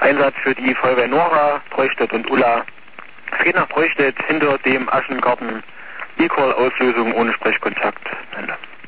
Einsatz für die Feuerwehr Nora, Breustedt und Ulla. Es geht nach Breustedt hinter dem Aschengarten. Equal Auslösung ohne Sprechkontakt. Ende.